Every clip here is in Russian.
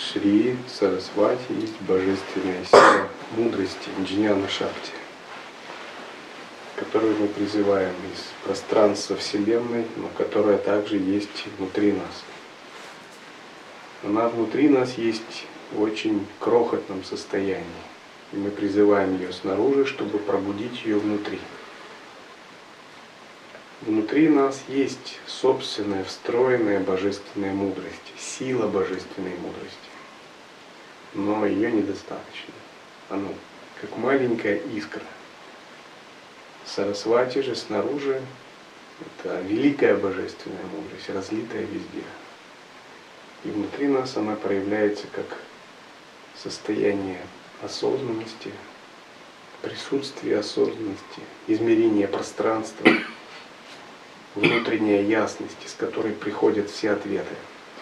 Шри Сарасвати есть божественная сила мудрости, Джняна Шакти, которую мы призываем из пространства Вселенной, но которая также есть внутри нас. Она внутри нас есть в очень крохотном состоянии, и мы призываем ее снаружи, чтобы пробудить ее внутри. Внутри нас есть собственная встроенная божественная мудрость, сила божественной мудрости. Но ее недостаточно. Она как маленькая искра. Сарасвати же снаружи — это великая божественная мудрость, разлитая везде. И внутри нас она проявляется как состояние осознанности, присутствие осознанности, измерение пространства, внутренняя ясность, из которой приходят все ответы.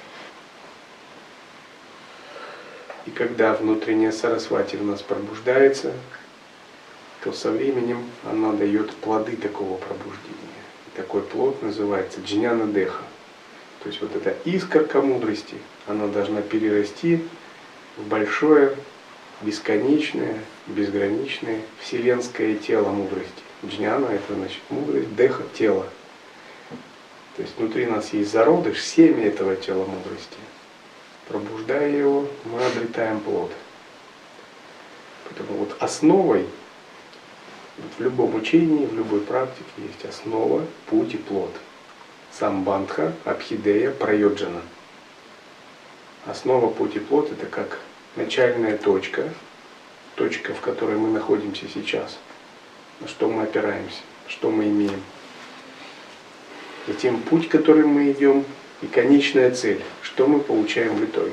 И когда внутренняя Сарасвати в нас пробуждается, то со временем она дает плоды такого пробуждения. И такой плод называется Джняна Деха. То есть вот эта искорка мудрости, она должна перерасти в большое, бесконечное, безграничное вселенское тело мудрости. Джняна — это значит мудрость, Деха — тело. То есть внутри нас есть зародыш, семя этого тела мудрости. Пробуждая его, мы обретаем плод. Поэтому вот основой в любом учении, в любой практике есть основа, путь и плод. Самбандха, Абхидея, Прайоджана. Основа, путь и плод — это как начальная точка, точка, в которой мы находимся сейчас. На что мы опираемся, что мы имеем. Затем путь, которым мы идем, и конечная цель, что мы получаем в итоге.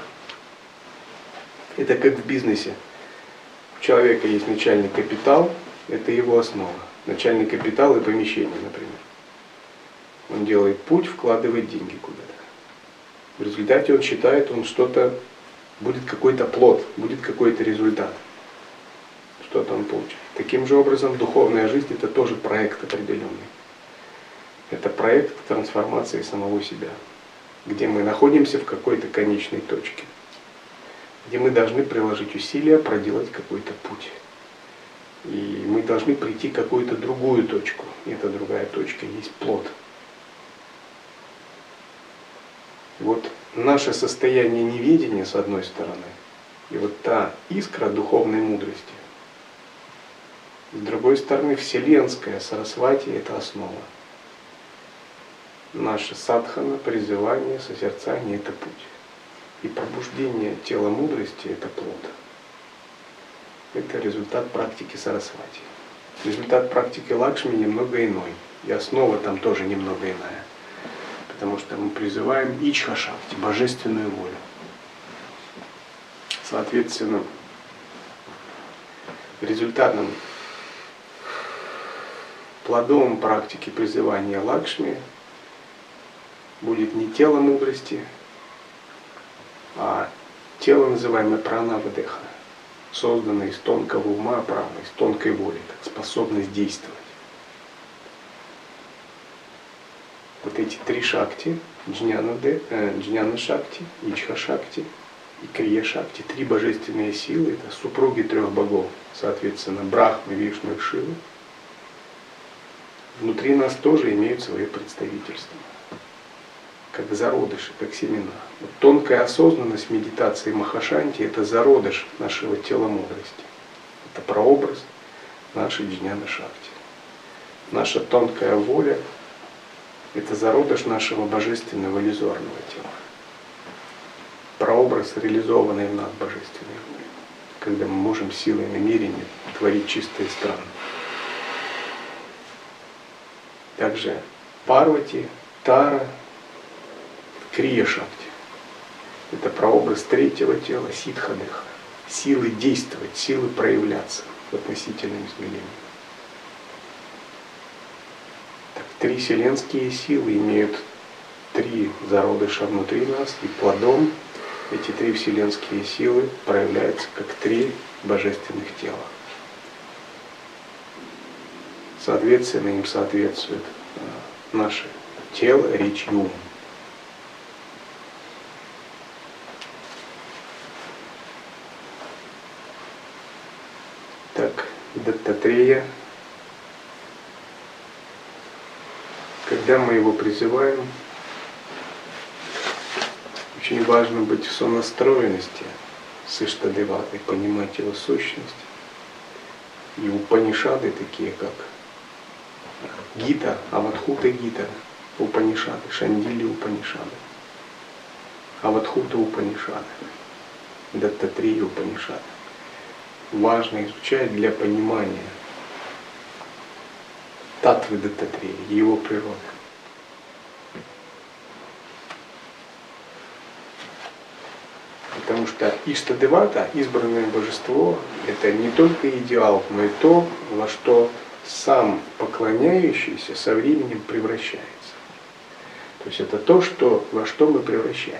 Это как в бизнесе. У человека есть начальный капитал, это его основа. Начальный капитал и помещение, например. Он делает путь, вкладывает деньги куда-то. В результате он считает, он что-то, будет какой-то плод, будет какой-то результат. Что-то он получит. Таким же образом, духовная жизнь — это тоже проект определенный. Это проект трансформации самого себя, где мы находимся в какой-то конечной точке, где мы должны приложить усилия, проделать какой-то путь. И мы должны прийти к какую-то другую точку. И эта другая точка есть плод. И вот наше состояние неведения, с одной стороны, и вот та искра духовной мудрости, с другой стороны, вселенская Сарасвати — это основа. Наше садхана, призывание, созерцание — это путь. И пробуждение тела мудрости — это плод. Это результат практики Сарасвати. Результат практики Лакшми немного иной. И основа там тоже немного иная. Потому что мы призываем Ичха-шакти, божественную волю. Соответственно, результатом, плодом практики призывания Лакшми будет не тело мудрости, а тело, называемое пранава-деха, созданное из тонкого ума праны, из тонкой воли, как способность действовать. Вот эти три шакти, джняна-шакти, ичха-шакти и крия-шакти, три божественные силы, это супруги трех богов, соответственно, Брахмы, Вишну и Шивы, внутри нас тоже имеют свое представительство. Как зародыши, как семена. Вот тонкая осознанность медитации Махашанти — это зародыш нашего тела мудрости. Это прообраз нашей Джняна-шакти. Наша тонкая воля — это зародыш нашего божественного иллюзорного тела. Прообраз реализованной в нас божественной воли, когда мы можем силой намерения творить чистые страны. Также Парвати, Тара, Крия-шакти — это прообраз третьего тела, Сидха-деха, силы действовать, силы проявляться в относительном измерении. Так, три вселенские силы имеют три зародыша внутри нас, и плодом эти три вселенские силы проявляются как три божественных тела. Соответственно, им соответствует наше тело, речь и ум. Так, Даттатрея. Когда мы его призываем, очень важно быть в сонастроенности с Иштадеватой, понимать его сущность. И Упанишады, такие как Гита, Авадхута Гита, Упанишады, Шандили Упанишады, Авадхута Упанишады, Даттатрея Упанишады. Важно изучать для понимания Таттвы Даттатрея, его природы. Потому что Иштадевата, избранное божество, это не только идеал, но и то, во что сам поклоняющийся со временем превращается. То есть это то, во что мы превращаемся.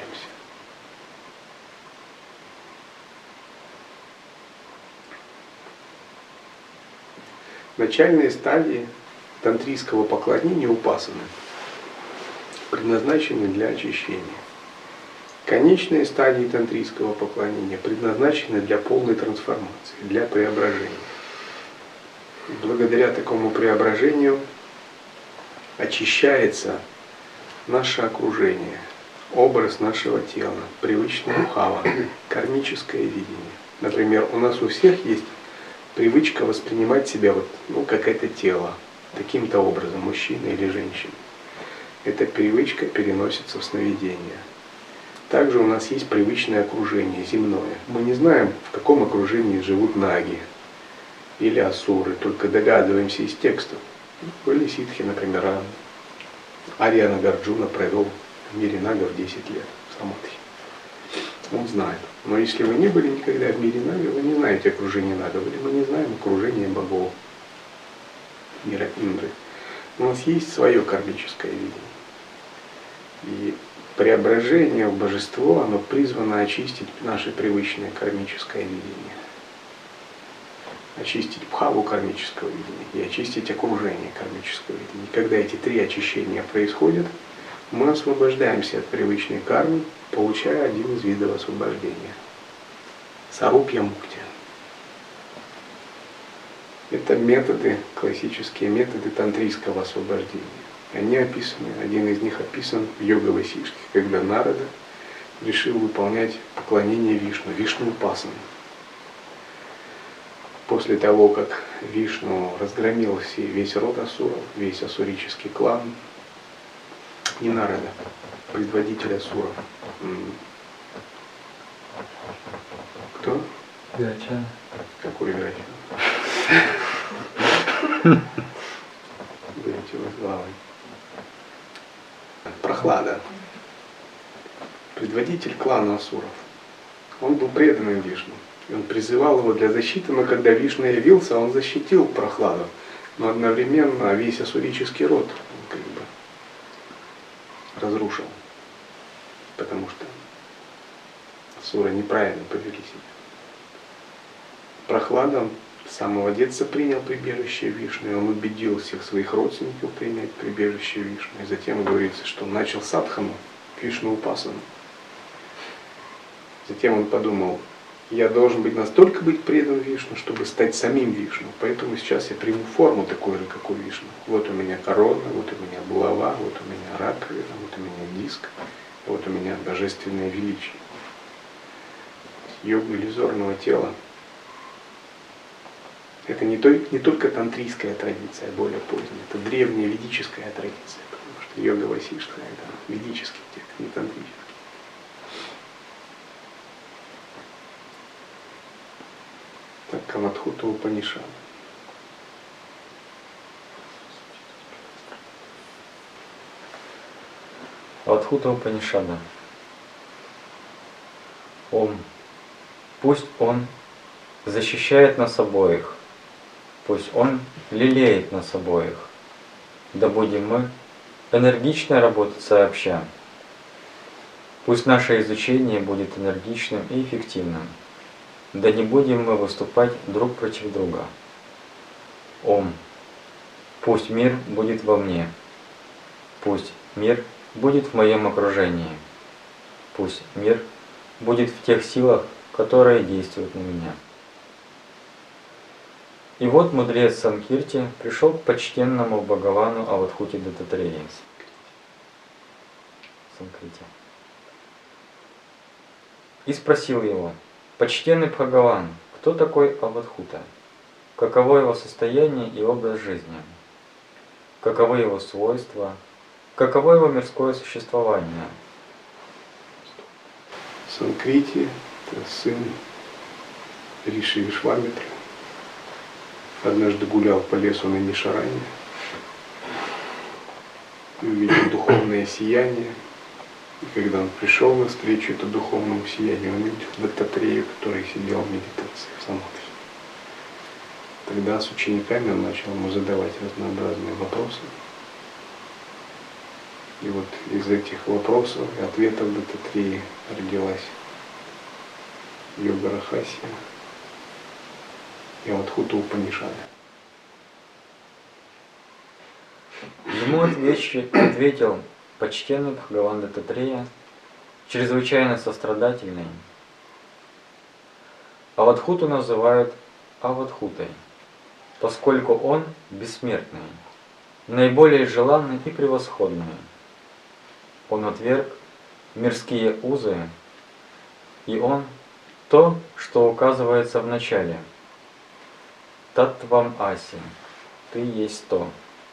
Начальные стадии тантрийского поклонения упасаны предназначены для очищения. Конечные стадии тантрийского поклонения предназначены для полной трансформации, для преображения. Благодаря такому преображению очищается наше окружение, образ нашего тела, привычная бхава, кармическое видение. Например, у нас у всех есть привычка воспринимать себя как это тело, таким-то образом, мужчина или женщина. Эта привычка переносится в сновидение. Также у нас есть привычное окружение, земное. Мы не знаем, в каком окружении живут наги или асуры, только догадываемся из текстов. Были ситхи, например, Арья Нагарджуна провел в мире нагов 10 лет в Самадхи. Он знает. Но если вы не были никогда в мире нагов, вы не знаете окружение нагов, или мы не знаем окружение богов мира Индры. У нас есть свое кармическое видение. И преображение в божество, оно призвано очистить наше привычное кармическое видение. Очистить бхаву кармического видения и очистить окружение кармического видения. И когда эти три очищения происходят, мы освобождаемся от привычной кармы, получая один из видов освобождения. Сарупья мукти. Это методы, классические методы тантрийского освобождения. Они описаны, один из них описан в Йога-Васиштхе, когда Нарада решил выполнять поклонение Вишну, Вишну-упасану. После того, как Вишну разгромил весь род асуров, весь асурический клан, не Нарада, предводитель асуров. Кто? Вирачана. Какой Вирачана? Будете возглавлять. Прохлада, предводитель клана асуров. Он был преданным Вишну. И он призывал его для защиты, но когда Вишну явился, он защитил Прохладу. Но одновременно весь ассурический род он разрушил. Потому что асуры неправильно повели себя. Прохлада с самого детства принял прибежище Вишну, и он убедил всех своих родственников принять прибежище Вишну. И затем говорится, что он начал садхану, Вишну-упасану. Затем он подумал, я должен настолько быть предан Вишну, чтобы стать самим Вишну. Поэтому сейчас я приму форму такой же, как у Вишну. Вот у меня корона, вот у меня булава, вот у меня раковина, вот у меня диск, вот у меня божественное величие. Йога иллюзорного тела. Это не только тантрийская традиция, а более поздняя. Это древняя ведическая традиция, потому что Йога-Васиштха — это ведический текст, не тантрический. Так, Авадхута Упанишада. Авадхута Упанишада. Ом. Пусть он защищает нас обоих. Пусть он лелеет нас обоих. Да будем мы энергично работать сообща. Пусть наше изучение будет энергичным и эффективным. Да не будем мы выступать друг против друга. Ом. Пусть мир будет во мне. Пусть мир будет в моем окружении. Пусть мир будет в тех силах, которые действуют на меня. И вот мудрец Санкирти пришел к почтенному Бхагавану Авадхути Даттатрея. Санкрити. И спросил его: «Почтенный Бхагаван, кто такой Авадхута? Каково его состояние и образ жизни? Каковы его свойства? Каково его мирское существование?» Санкрити – это сын Риши Вишвамитры. Однажды гулял по лесу на Нишаране и увидел духовное сияние. И когда он пришел навстречу этому духовному сиянию, он увидел Даттатрея, который сидел в медитации, в самадхи. Тогда с учениками он начал ему задавать разнообразные вопросы. И вот из этих вопросов и ответов Даттатрея родилась Йога Рахасия и Авадхута Упанишада. Ему ответил почтенный Бхагаван Даттатрея, чрезвычайно сострадательный. Авадхуту называют Авадхутой, поскольку он бессмертный, наиболее желанный и превосходный. Он отверг мирские узы, и он то, что указывается в начале. Таттвам аси, ты есть то.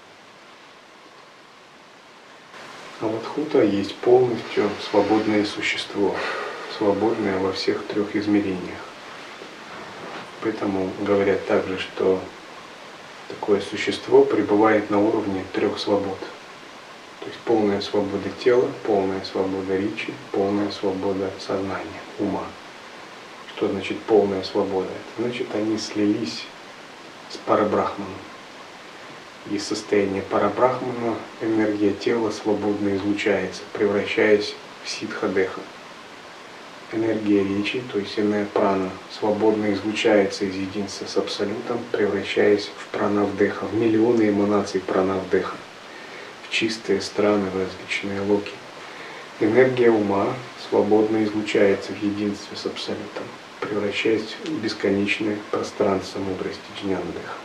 Авадхута есть полностью свободное существо, свободное во всех трех измерениях. Поэтому говорят также, что такое существо пребывает на уровне трех свобод. То есть полная свобода тела, полная свобода ричи, полная свобода сознания, ума. Что значит полная свобода? Это значит, они слились с парабрахманом. И из состояния парабрахмана энергия тела свободно излучается, превращаясь в ситха-деха. Энергия речи, то есть энергия прана, свободно излучается из единства с Абсолютом, превращаясь в пранавдеха, в миллионы эманаций пранавдеха, в чистые страны, в различные локи. Энергия ума свободно излучается в единстве с Абсолютом, превращаясь в бесконечное пространство мудрости джнана-деха.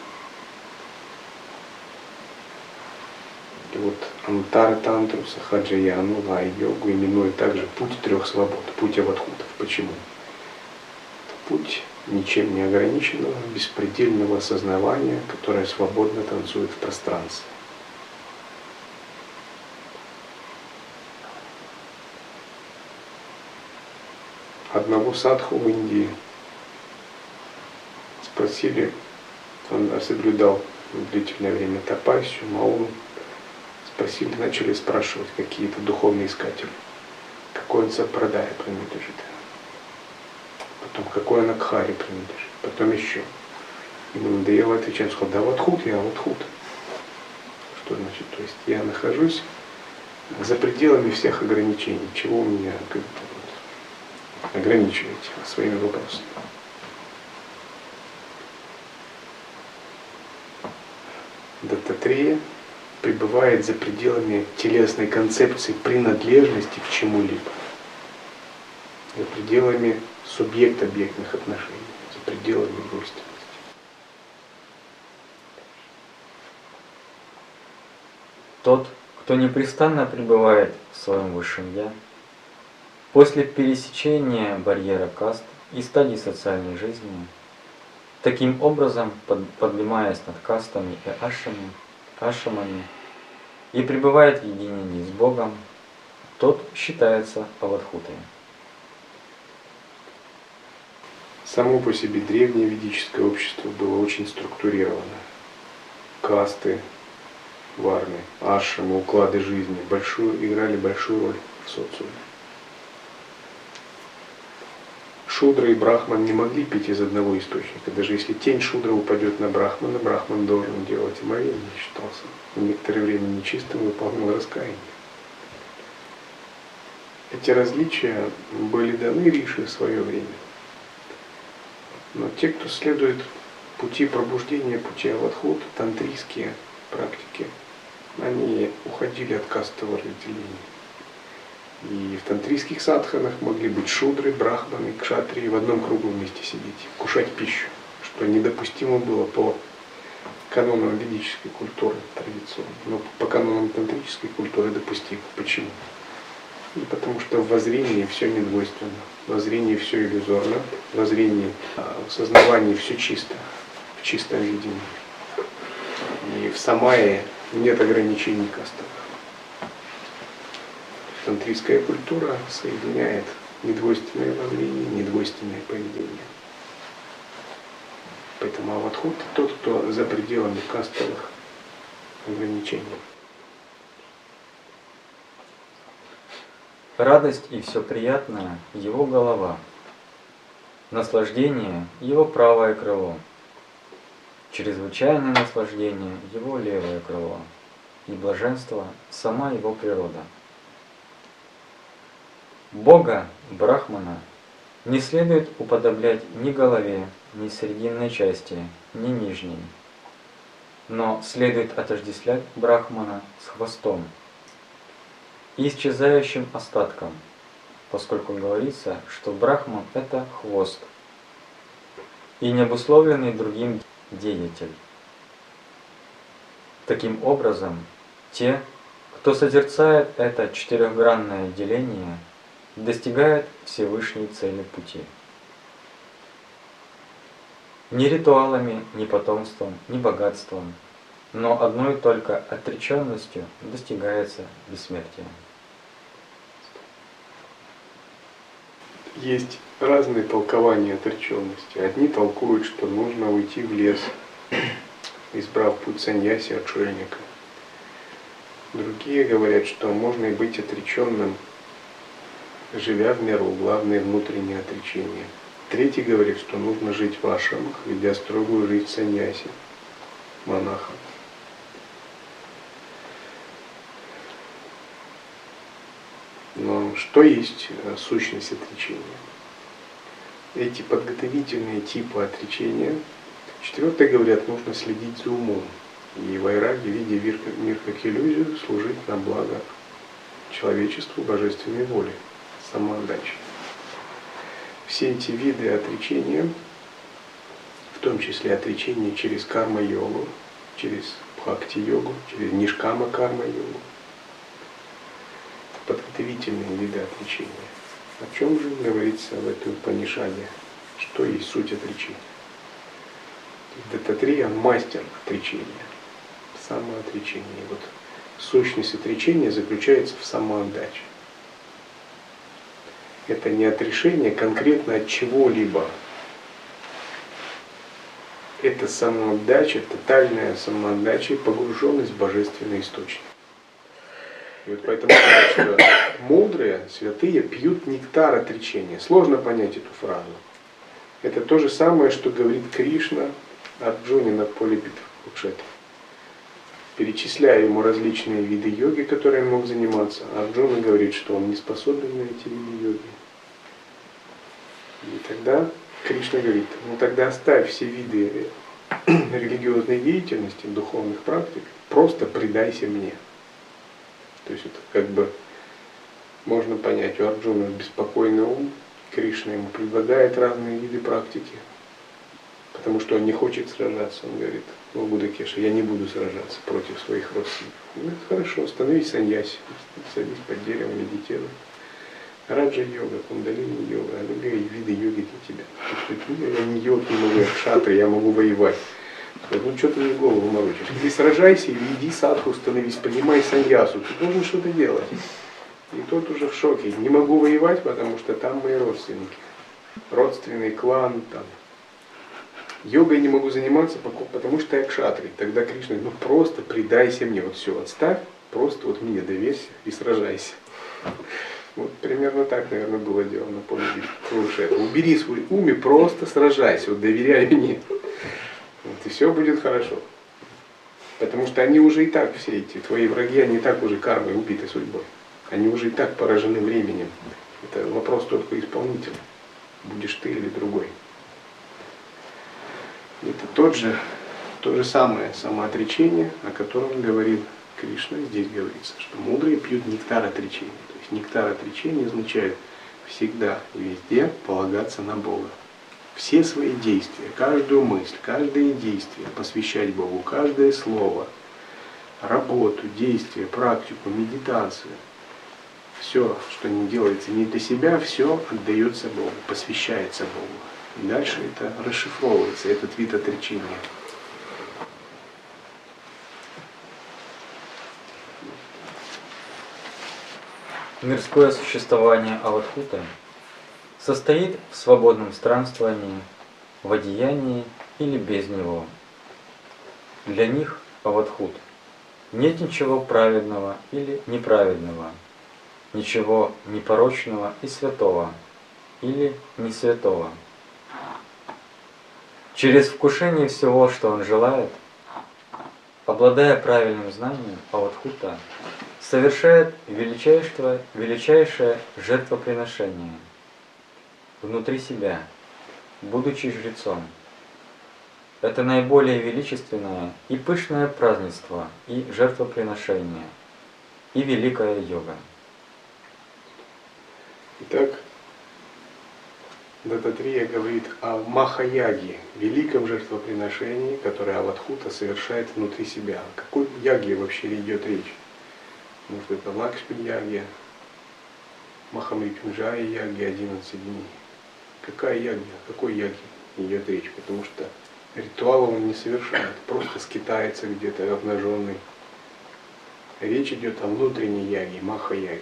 И вот Антара-тантру, Сахаджаяну, Лай-йогу именуют также путь трех свобод, путь авадхутов. Почему? Это путь ничем не ограниченного, беспредельного осознавания, которое свободно танцует в пространстве. Одного садху в Индии спросили, он соблюдал длительное время тапасию, мауну. Спросили, начали спрашивать какие-то духовные искатели, какой он сампрадая принадлежит, потом какой он акхаре принадлежит, потом еще. Ему надоело отвечать, сказал, да авадхут, я авадхут. Что значит? То есть я нахожусь за пределами всех ограничений, чего вы меня ограничиваете своими вопросами. Даттатрея пребывает за пределами телесной концепции принадлежности к чему-либо, за пределами субъект-объектных отношений, за пределами двойственности. Тот, кто непрестанно пребывает в своем высшем Я, после пересечения барьера каст и стадий социальной жизни, таким образом поднимаясь над кастами и ашамами и пребывает в единении с Богом, тот считается авадхутой. Само по себе древнее ведическое общество было очень структурировано. Касты, варны, ашрамы, уклады жизни играли большую роль в социуме. Шудра и брахман не могли пить из одного источника. Даже если тень шудра упадет на брахмана, брахман должен делать омовение, считался некоторое время нечистым, выполнял раскаяние. Эти различия были даны Риши в свое время. Но те, кто следует пути пробуждения, пути авадхута, тантрийские практики, они уходили от кастового разделения. И в тантрийских садханах могли быть шудры, брахманы, кшатрии в одном кругу вместе сидеть, кушать пищу, что недопустимо было по канонам ведической культуры традиционно, но по канонам тантрической культуры допустимо. Почему? Ну, потому что в воззрении все недвойственно, в воззрении все иллюзорно, в воззрении, в сознавании все чисто, в чистом видении. И в самае нет ограничений кастовых. Тантрийская культура соединяет недвойственное воззрение, недвойственное поведение. Поэтому аватхут — тот, кто за пределами кастовых ограничений. Радость и все приятное — его голова. Наслаждение — его правое крыло. Чрезвычайное наслаждение — его левое крыло. И блаженство — сама его природа. Бога, Брахмана, не следует уподоблять ни голове, ни срединной части, ни нижней. Но следует отождествлять Брахмана с хвостом и исчезающим остатком, поскольку говорится, что Брахман — это хвост и необусловленный другим деятель. Таким образом, те, кто созерцает это четырехгранное деление, достигают Всевышней цели пути. Ни ритуалами, ни потомством, ни богатством, но одной только отреченностью достигается бессмертие. Есть разные толкования отреченности. Одни толкуют, что нужно уйти в лес, избрав путь саньяси, отшельника. Другие говорят, что можно и быть отреченным, живя в миру, главное внутреннее отречение. Третий говорит, что нужно жить в ашрамах, ведя строгую жизнь саньяси, монаха. Но что есть сущность отречения? Эти подготовительные типы отречения. Четвертые говорят, нужно следить за умом. И вайраги, видя мир как иллюзию, служить на благо человечеству, божественной воле, самоотдаче. Все эти виды отречения, в том числе отречение через карма-йогу, через бхакти-йогу, через нишкама-карма-йогу, подготовительные виды отречения. О чем же говорится в этой Упанишаде? Что есть суть отречения? Даттатрия — мастер отречения, самоотречения. Вот сущность отречения заключается в самоотдаче. Это не отрешение конкретно от чего-либо. Это самоотдача, тотальная самоотдача и погруженность в божественный источник. И вот поэтому сказать, что мудрые, святые пьют нектар отречения. Сложно понять эту фразу. Это то же самое, что говорит Кришна Арджуне на поле битвы Курукшетра. Перечисляя ему различные виды йоги, которые он мог заниматься, Арджуна говорит, что он не способен на эти виды йоги. И тогда Кришна говорит, ну тогда оставь все виды религиозной деятельности, духовных практик, просто предайся мне. То есть это как бы можно понять, у Арджуна беспокойный ум, Кришна ему предлагает разные виды практики, потому что он не хочет сражаться. Он говорит, ну Будакеша, я не буду сражаться против своих родственников. Ну хорошо, становись саньяси, садись под деревом, медитируй. Раджа-йога, кундалини-йога, другие виды йоги для тебя. Я не йог, не могу, я кшатра, я могу воевать. Ну что ты мне голову морочишь? Иди сражайся, или иди садху становись, принимай саньясу, ты должен что-то делать. И тот уже в шоке. Не могу воевать, потому что там мои родственники. Родственный клан, там. Йогой не могу заниматься, потому что я кшатрий. Тогда Кришна говорит, ну просто предайся мне, вот все, отставь, просто вот мне доверься и сражайся. Вот примерно так, наверное, было дело на поле Курукшетра. Убери свой ум и просто сражайся, вот доверяй мне. Вот, и все будет хорошо. Потому что они уже и так, все эти твои враги, они и так уже кармой убиты судьбой. Они уже и так поражены временем. Это вопрос только исполнителя. Будешь ты или другой. Это то же самое самоотречение, о котором говорил Кришна. Здесь говорится, что мудрые пьют нектар отречения. То есть нектар отречения означает всегда и везде полагаться на Бога. все свои действия, каждую мысль, каждое действие посвящать Богу, каждое слово, работу, действие, практику, медитацию. Все, что не делается не для себя, все отдается Богу, посвящается Богу. И дальше это расшифровывается, этот вид отречения. Мирское существование Аватхута состоит в свободном странствовании, в одеянии или без него. Для них, Аватхут, нет ничего праведного или неправедного, ничего непорочного и святого или не святого. Через вкушение всего, что он желает, обладая правильным знанием, Аватхута совершает величайшее жертвоприношение внутри себя, будучи жрецом. Это наиболее величественное и пышное празднество и жертвоприношение, и великая йога. Итак, Даттатрия говорит о Махаяге, великом жертвоприношении, которое Аватхута совершает внутри себя. О какой яге вообще идет речь? Может, это Лакшми-яги, Махамритюнджая-яги, 11 дней. Какая яги, о какой яге идет речь? Потому что ритуала он не совершает, просто скитается где-то обнаженный. Речь идет о внутренней яге, Маха-яге.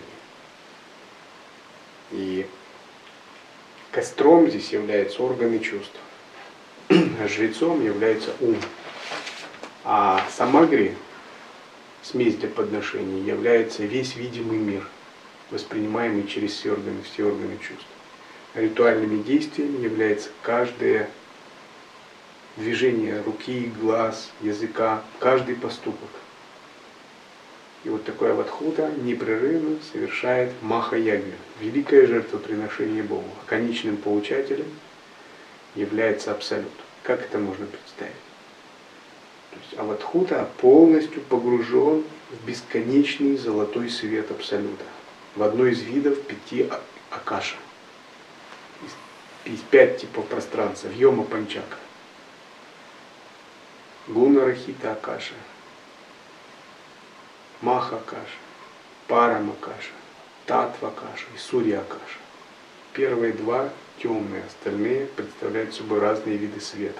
И костром здесь являются органы чувств, а жрецом является ум. А самагри, смесь для подношений, является весь видимый мир, воспринимаемый через все органы чувств. Ритуальными действиями является каждое движение руки, глаз, языка, каждый поступок. И вот такое Аватхута непрерывно совершает Маха-ягью, великое жертвоприношение Богу. А конечным получателем является Абсолют. Как это можно представить? То есть Аватхута полностью погружен в бесконечный золотой свет Абсолюта, в одно из видов 5 акаша. Из 5 типов пространства, Вьома Панчака. Гуна-рахита акаша, Маха-акаша, Парам-акаша, Татва-акаша и Сурья-акаша. Первые 2 темные, остальные представляют собой разные виды света.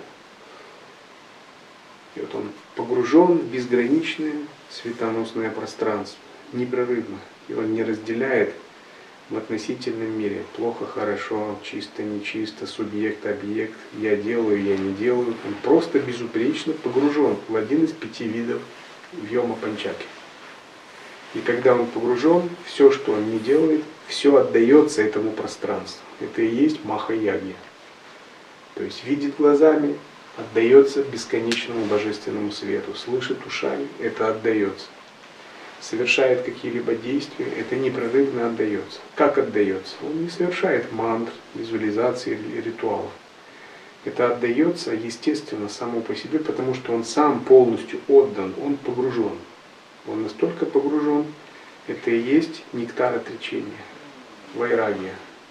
И вот он погружен в безграничное светоносное пространство, непрерывно. И он не разделяет в относительном мире плохо, хорошо, чисто, нечисто, субъект, объект, я делаю, я не делаю. Он просто безупречно погружен в один из 5 видов Вьома Панчаки. И когда он погружен, все, что он не делает, все отдается этому пространству. Это и есть Маха-яги. То есть видит глазами, отдается бесконечному божественному свету, слышит ушами, это отдается. Совершает какие-либо действия, это непрерывно отдается. Как отдается? Он не совершает мантр, визуализации или ритуалов. Это отдается естественно само по себе, потому что он сам полностью отдан, он погружен. Он настолько погружен, это и есть нектар отречения, вайрагия.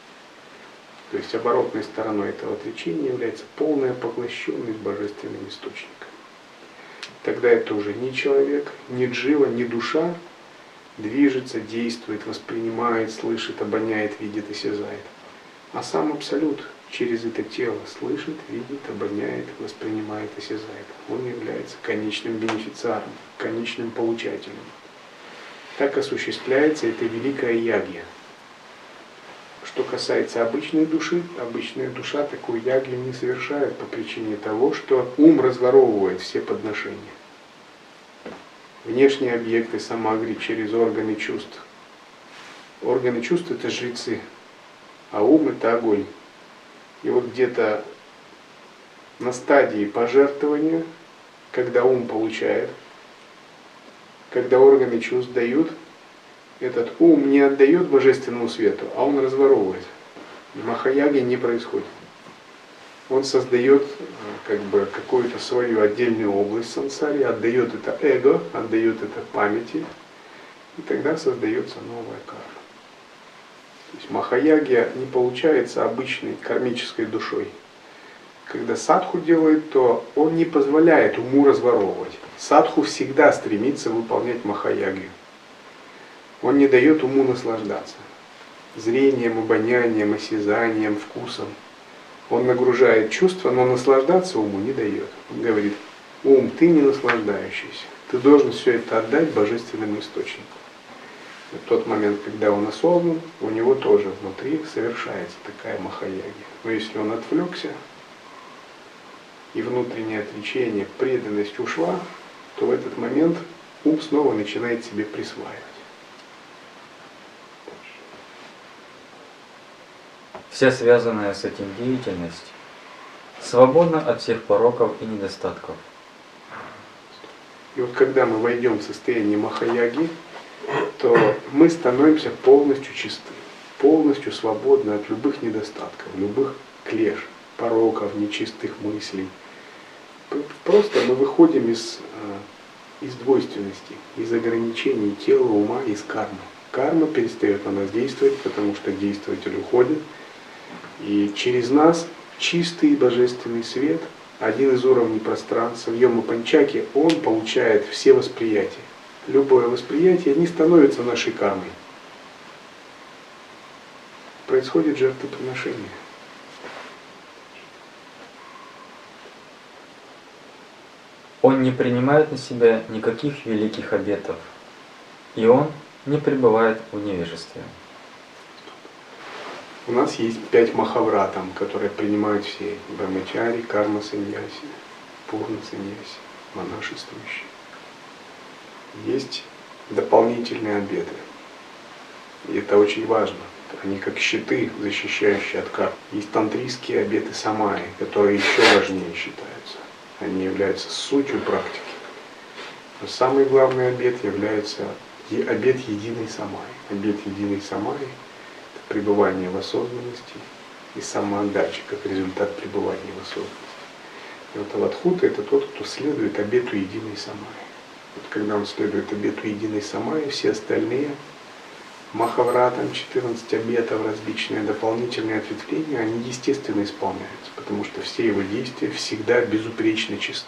То есть оборотной стороной этого отречения является полная поглощенность божественным источником. Тогда это уже не человек, не джива, не душа движется, действует, воспринимает, слышит, обоняет, видит, осязает. А сам Абсолют через это тело слышит, видит, обоняет, воспринимает, осязает. Он является конечным бенефициаром, конечным получателем. Так осуществляется эта великая ягья. Что касается обычной души, обычная душа такую ягью не совершает по причине того, что ум разворовывает все подношения. Внешние объекты самагри через органы чувств. Органы чувств это жрецы, а ум это огонь. И вот где-то на стадии пожертвования, когда ум получает, когда органы чувств дают, этот ум не отдает божественному свету, а он разворовывает. Маха-яги не происходит. Он создает какую-то свою отдельную область сансари, отдает это эго, отдает это памяти, и тогда создается новая карма. То есть Маха-ягья не получается обычной кармической душой. когда садху делает, то он не позволяет уму разворовывать. Садху всегда стремится выполнять махаягью. Он не дает уму наслаждаться зрением, обонянием, осязанием, вкусом. Он нагружает чувства, но наслаждаться уму не дает. Он говорит: ум, ты не наслаждающийся, ты должен все это отдать божественному источнику. И в тот момент, когда он осознан, у него тоже внутри совершается такая махаяги. Но если он отвлекся, и внутреннее отречение, преданность ушла, то в этот момент ум снова начинает себе присваивать. Вся связанная с этим деятельность свободна от всех пороков и недостатков. И вот когда мы войдем в состояние махаяги, то мы становимся полностью чисты, полностью свободны от любых недостатков, любых клеш, пороков, нечистых мыслей. Просто мы выходим из двойственности, из ограничений тела, ума, из кармы. Карма перестает на нас действовать, потому что действователь уходит. И через нас чистый божественный свет, один из уровней пространства, в йома-панчаке, он получает все восприятия. Любое восприятие не становится нашей кармой. Происходит жертвоприношение. Он не принимает на себя никаких великих обетов, и он не пребывает в невежестве. У нас есть 5 махавратам, которые принимают все: брамачари, карма саньяси, пурна саньяси, монашествующие. Есть дополнительные обеты. И это очень важно. Они как щиты, защищающие от кармы. Есть тантрийские обеты самаи, которые еще важнее считаются. Они являются сутью практики. Но самый главный обет является обет единой самаи. Обет единой самаи — это пребывание в осознанности и самоотдача, как результат пребывания в осознанности. И вот авадхута — это тот, кто следует обету единой самаи. Вот когда он следует обету единой самаи, все остальные махавратам, 14 обетов, различные дополнительные ответвления, они естественно исполняются, потому что все его действия всегда безупречно чисты.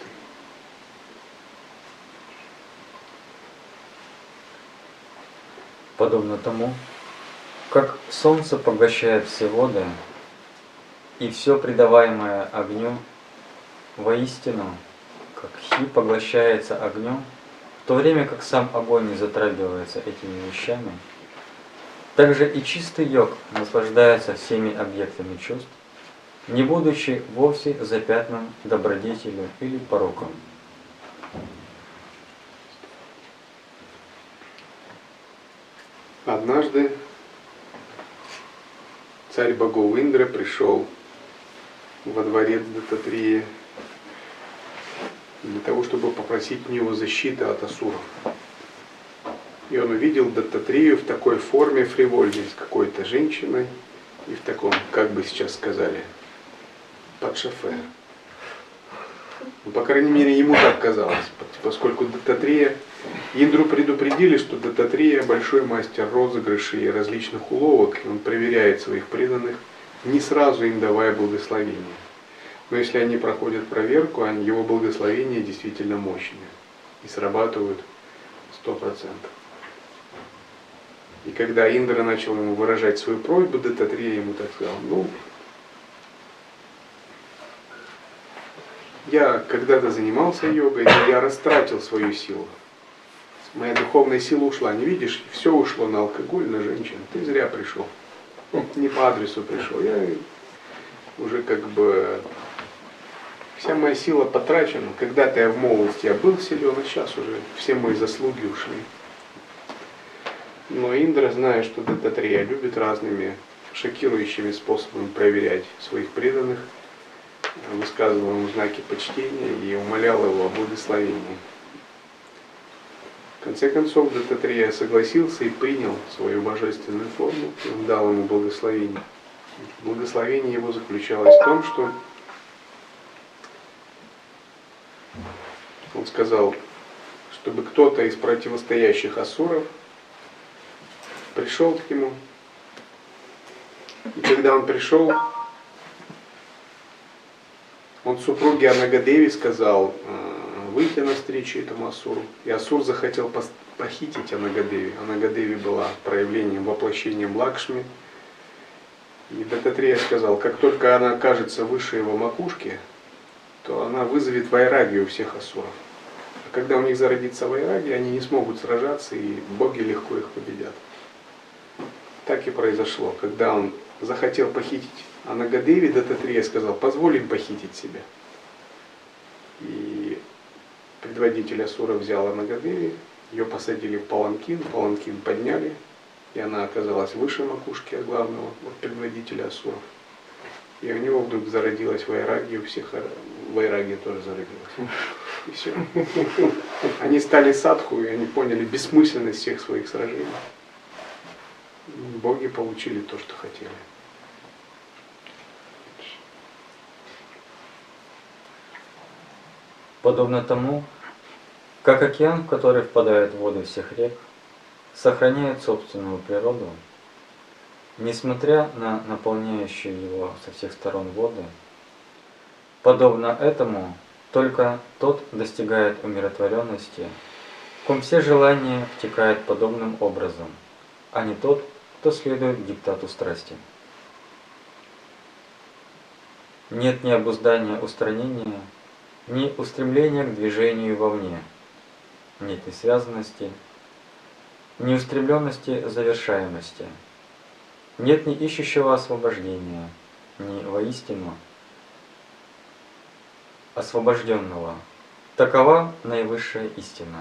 Подобно тому, как солнце поглощает все воды, и все придаваемое огню, воистину, как хи поглощается огнем, в то время как сам огонь не затрагивается этими вещами, также и чистый йог наслаждается всеми объектами чувств, не будучи вовсе запятнан добродетелью или пороком. Однажды царь богов Индра пришел во дворец Даттатрия для того, чтобы попросить у него защиты от асуров. И он увидел Даттатрию в такой форме фривольной, с какой-то женщиной, и в таком, как бы сейчас сказали, под шофе. Ну, по крайней мере, ему так казалось, поскольку Даттатрия, Индру предупредили, что Даттатрия большой мастер розыгрышей и различных уловок, и он проверяет своих преданных, не сразу им давая благословение. Но если они проходят проверку, его благословения действительно мощные и срабатывают 100%. И когда Индра начал ему выражать свою просьбу, Даттатрия ему так сказал: ну, я когда-то занимался йогой, но я растратил свою силу. Моя духовная сила ушла, не видишь, все ушло на алкоголь, на женщин. Ты зря пришел. Не по адресу пришел. Я уже как бы... Вся моя сила потрачена. Когда-то я в молодости я был силен, а сейчас уже все мои заслуги ушли. Но Индра, зная, что Даттатрия любит разными шокирующими способами проверять своих преданных, высказывал ему знаки почтения и умолял его о благословении. В конце концов, Даттатрия согласился и принял свою божественную форму, и он дал ему благословение. Благословение его заключалось в том, что он сказал, чтобы кто-то из противостоящих асуров пришел к нему, и когда он пришел, Он супруге Анагадеви сказал выйти навстречу этому Асуру. И Асур захотел похитить Анагадеви. Анагадеви была проявлением, воплощением Лакшми. И Даттатрея сказал, как только она окажется выше его макушки, то она вызовет вайрагию у всех асуров. А когда у них зародится вайрагия, они не смогут сражаться, и боги легко их победят. Так и произошло. Когда он захотел похитить Анагадеви, Даттатрея сказал, позволь им похитить себя. И предводитель асуров взял Анагадеви, ее посадили в паланкин подняли, и она оказалась выше макушки главного предводителя асуров. И у него вдруг зародилась вайрагия, у всех вайрагия тоже зародилась. И все. Они стали садху, и они поняли бессмысленность всех своих сражений. Боги получили то, что хотели. Подобно тому, как океан, в который впадают воды всех рек, сохраняет собственную природу, несмотря на наполняющие его со всех сторон воды, подобно этому только тот достигает умиротворенности, в ком все желания втекают подобным образом, а не тот, кто следует диктату страсти. Нет ни обуздания устранения, ни устремления к движению вовне, нет ни связанности, ни устремленности завершаемости, нет ни ищущего освобождения, ни воистину освобожденного. Такова наивысшая истина.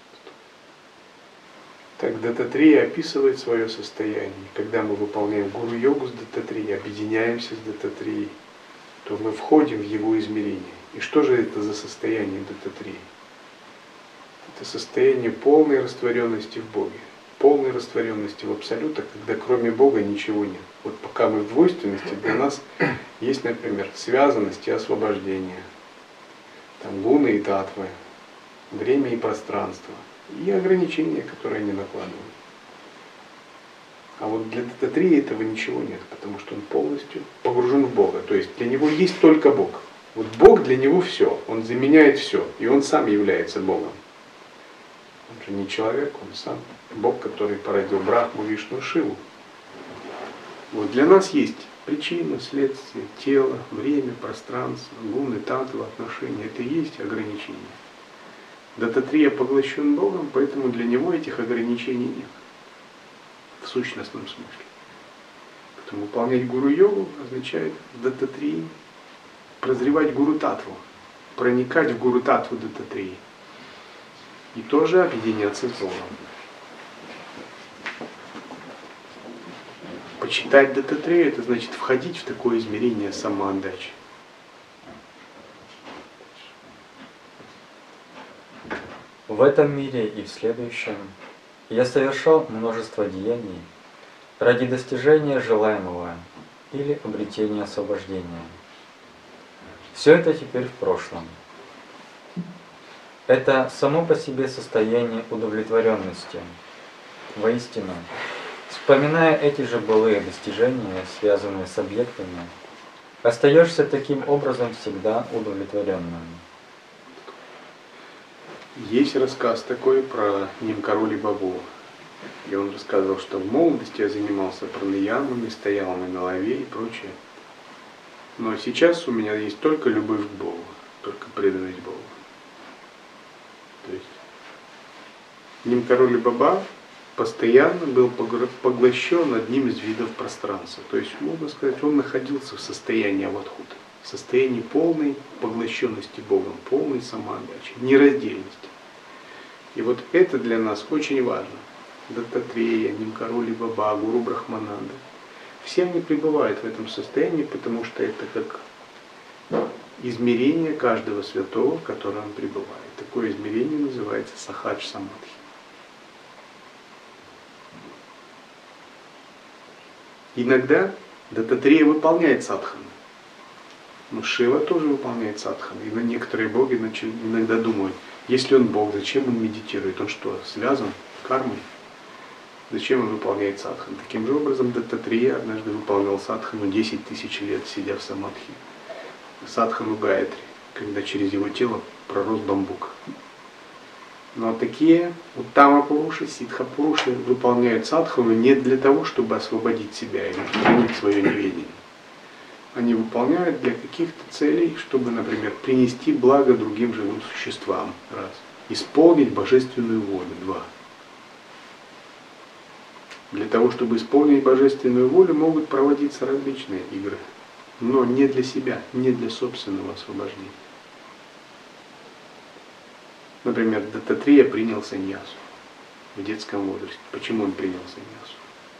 Так Даттатрея описывает свое состояние. Когда мы выполняем гуру-йогу с Даттатреей, объединяемся с Даттатреей, то мы входим в его измерение. И что же это за состояние Даттатреи? Это состояние полной растворенности в Боге, полной растворенности в Абсолюте, когда кроме Бога ничего нет. Вот пока мы в двойственности, для нас есть, например, связанность и освобождение, там гуны и татвы, время и пространство, и ограничения, которые они накладывают. А вот для Даттатреи этого ничего нет, потому что он полностью погружен в Бога. То есть для него есть только Бог. Вот Бог для него все, он заменяет все, и он сам является Богом. Он же не человек, он сам Бог, который породил Брахму, Вишну, Шиву. Вот для нас есть причина, следствие, тело, время, пространство, гуны, татва, отношения. Это и есть ограничения. Даттатрея поглощен Богом, поэтому для него этих ограничений нет. В сущностном смысле. Поэтому выполнять гуру-йогу означает в Даттатреи прозревать гуру-татву, проникать в гуру-татву Даттатреи. И тоже объединяться с Богом. Почитать Даттатрею — это значит входить в такое измерение самоотдачи. В этом мире и в следующем я совершал множество деяний ради достижения желаемого или обретения освобождения. Все это теперь в прошлом. Это само по себе состояние удовлетворенности. Воистину, вспоминая эти же былые достижения, связанные с объектами, остаешься таким образом всегда удовлетворенным. Есть рассказ такой про Нимкароли Бабу. И он рассказывал, что в молодости я занимался пранаямами, стоял на голове и прочее. Но сейчас у меня есть только любовь к Богу, только преданность Богу. То есть Нимкароли Баба постоянно был поглощен одним из видов пространства. То есть, можно сказать, он находился в состоянии авадхута, в состоянии полной поглощенности Богом, полной самоотдачи, нераздельности. И вот это для нас очень важно. Даттатрея, Нимкароли Баба, Гуру Брахмананда. Все они пребывают в этом состоянии, потому что это как измерение каждого святого, в котором он пребывает. Такое измерение называется Сахадж Самадхи. Иногда Даттатрея выполняет садхану. Но Шива тоже выполняет садхану. И некоторые боги иногда думают, если он Бог, зачем он медитирует? Он что, связан кармой? Зачем он выполняет садхану? Таким же образом Даттатрея однажды выполнял садхану 10 тысяч лет, сидя в самадхи. садхану Гаятри, когда через его тело пророс бамбук. Но такие уттама-пуруши, ситха-пуруши выполняют садхану не для того, чтобы освободить себя или устранить свое неведение. Они выполняют для каких-то целей, чтобы, например, принести благо другим живым существам, раз. Исполнить божественную волю, два. Для того, чтобы исполнить божественную волю, могут проводиться различные игры, но не для себя, не для собственного освобождения. Например, Даттатрия принял саньясу в детском возрасте. Почему он принял саньясу?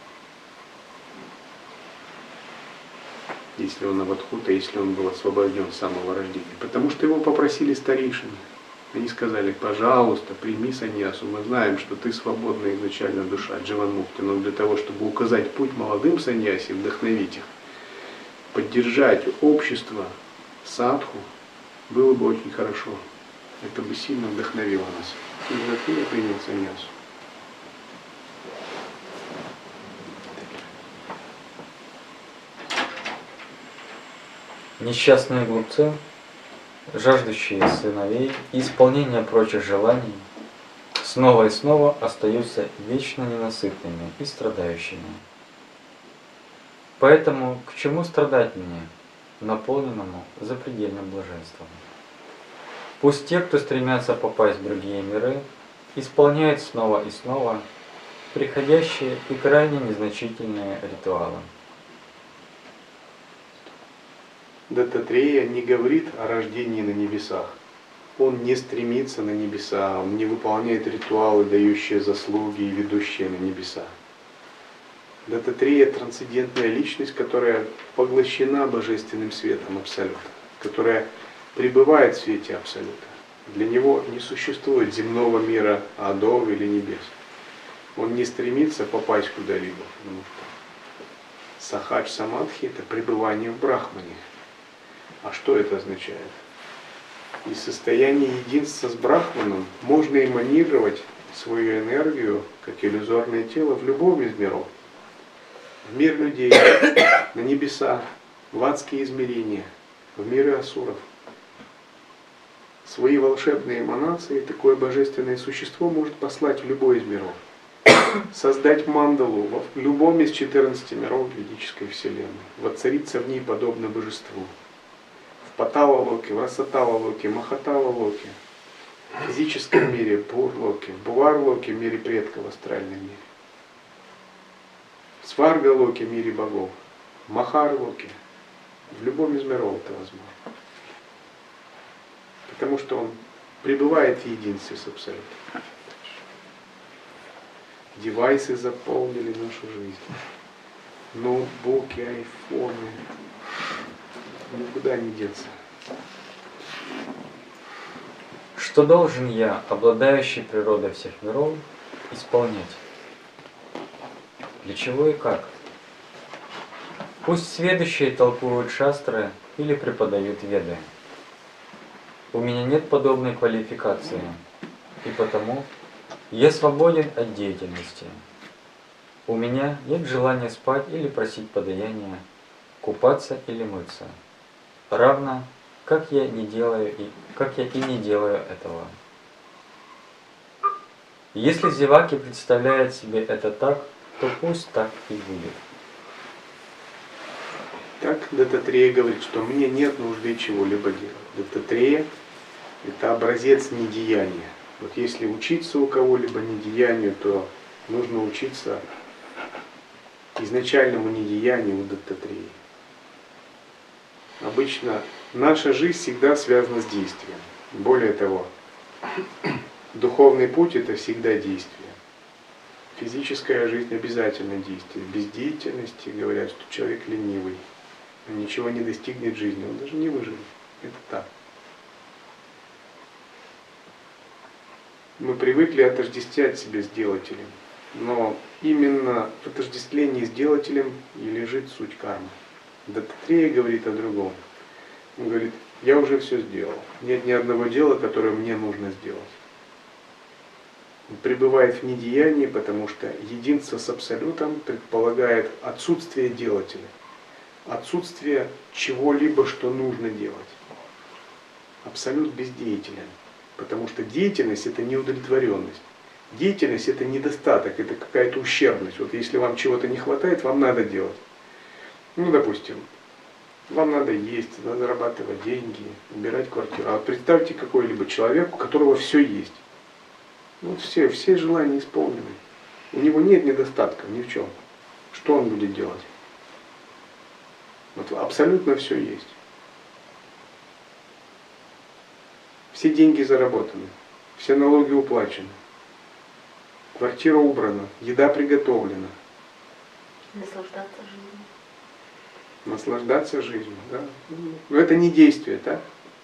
Если он аватхута, если он был освобожден с самого рождения. Потому что его попросили старейшины. Они сказали: пожалуйста, прими саньясу. Мы знаем, что ты свободная изначально душа, дживанмукти. Но для того, чтобы указать путь молодым саньяси, вдохновить их, поддержать общество, садху, было бы очень хорошо. Это бы сильно вдохновило нас. И Даттатрия принял саньясу. Несчастные глупцы, жаждущие сыновей и исполнения прочих желаний, снова и снова остаются вечно ненасытными и страдающими. Поэтому к чему страдать мне, наполненному запредельным блаженством? Пусть те, кто стремятся попасть в другие миры, исполняют снова и снова приходящие и крайне незначительные ритуалы. Даттатрия не говорит о рождении на небесах. Он не стремится на небеса, он не выполняет ритуалы, дающие заслуги и ведущие на небеса. Даттатрия – трансцендентная личность, которая поглощена божественным светом Абсолюта, которая пребывает в свете Абсолюта. Для него не существует земного мира, адов или небес. Он не стремится попасть куда-либо, потому что сахадж самадхи – это пребывание в Брахмане. А что это означает? Из состояния единства с Брахманом можно эманировать свою энергию, как иллюзорное тело, в любом из миров. В мир людей, на небеса, в адские измерения, в миры асуров. Свои волшебные эманации такое божественное существо может послать в любой из миров. Создать мандалу в любом из 14 миров ведической вселенной. Воцариться в ней подобно божеству. В Патала-локе, в Расатала-локе, Махатала-локе, в физическом мире, Пур-локе, в Бувар-локе, в мире предков, в астральном мире. В Сварга-локе, в мире богов, в Махар-локе, в любом из миров это возможно. Потому что он пребывает в единстве с Абсолютом. Девайсы заполнили нашу жизнь. Ноутбуки, айфоны. Никуда не деться. Что должен я, обладающий природой всех миров, исполнять? Для чего и как? Пусть сведущие толкуют шастры или преподают веды. У меня нет подобной квалификации, и потому я свободен от деятельности. У меня нет желания спать или просить подаяния, купаться или мыться. Равно, как я и не делаю этого. Если зеваки представляют себе это так, то пусть так и будет. Так Даттатрия говорит, что мне нет нужды чего-либо делать. Даттатрия – это образец недеяния. Вот если учиться у кого-либо недеянию, то нужно учиться изначальному недеянию у Даттатрии. Обычно наша жизнь всегда связана с действием. Более того, духовный путь – это всегда действие. Физическая жизнь обязательно действие. Без деятельности говорят, что человек ленивый. Он ничего не достигнет в жизни, он даже не выживет. Это так. Мы привыкли отождествлять себя с делателем. Но именно в отождествлении с делателем и лежит суть кармы. Даттатрия говорит о другом. Он говорит, я уже все сделал. Нет ни одного дела, которое мне нужно сделать. Он пребывает в недеянии, потому что единство с Абсолютом предполагает отсутствие делателя. отсутствие чего-либо, что нужно делать. Абсолют бездеятелен. Потому что деятельность это неудовлетворенность. Деятельность это недостаток, это какая-то ущербность. Вот если вам чего-то не хватает, вам надо делать. Ну, допустим, вам надо есть, надо зарабатывать деньги, убирать квартиру. А вот представьте какой-либо человек, у которого все есть. Вот все желания исполнены. У него нет недостатков ни в чем. Что он будет делать? Вот абсолютно все есть. Все деньги заработаны, все налоги уплачены, квартира убрана, еда приготовлена. Наслаждаться жизнью. Наслаждаться жизнью, да. Но это не действие, да?